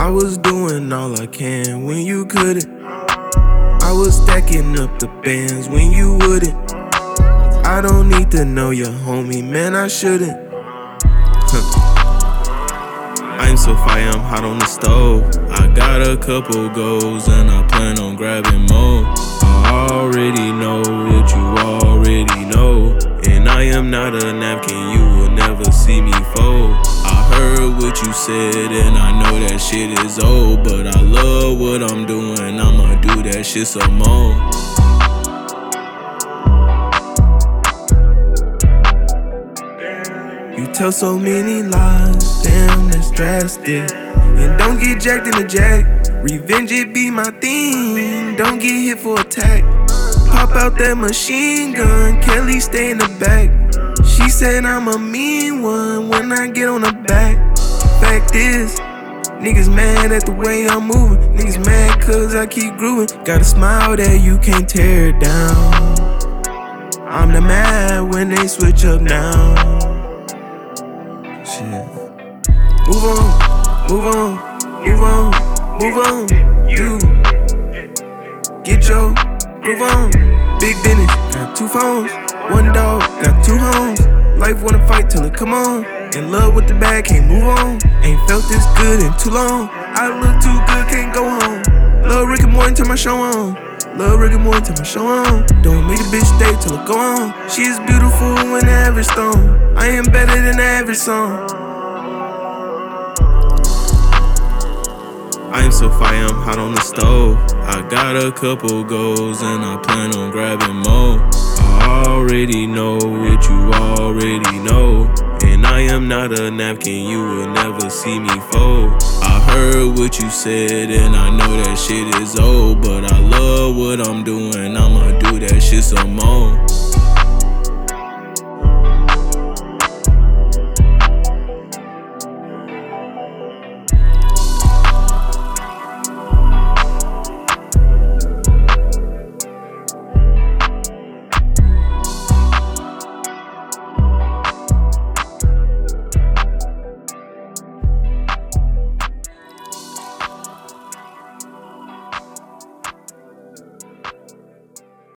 I was doing all I can when you couldn't. I was stacking up the bands when you wouldn't. I don't need to know your homie, man, I shouldn't. I'm so fire, I'm hot on the stove. I got a couple goals and I plan on grabbing more. I already know what you already know, and I am not a napkin, you will never see me fold. I heard what you said and I know that shit is old, but I love what I'm doing, I'ma do that shit some more. You tell so many lies, damn, that's drastic. And don't get jacked in the jack, revenge it be my thing. Don't get hit for attack, pop out that machine gun, Kelly stay in the back. She said I'm a mean one when I get on the back. Fact is, niggas mad at the way I'm moving. Niggas mad cause I keep grooving. Got a smile that you can't tear down. I'm the mad when they switch up now. Shit. Move on, move on, move on, move on. You get your groove on. Big business, got 2 phones, 1 dog, got 2 homes. Life wanna fight till it come on. In love with the bag, can't move on. Ain't felt this good in too long. I look too good, can't go home. Love Rick and Morty till my show on. Love Rick and Morty till my show on. Don't make a bitch stay till it go on. She is beautiful in the average stone. I am better than the average song. I'm so fire, I'm hot on the stove. I got a couple goals and I plan on grabbing more. I already know what you already know, and I am not a napkin, you will never see me fold. I heard what you said and I know that shit is old, but I love what I'm doing, I'ma do that shit some more.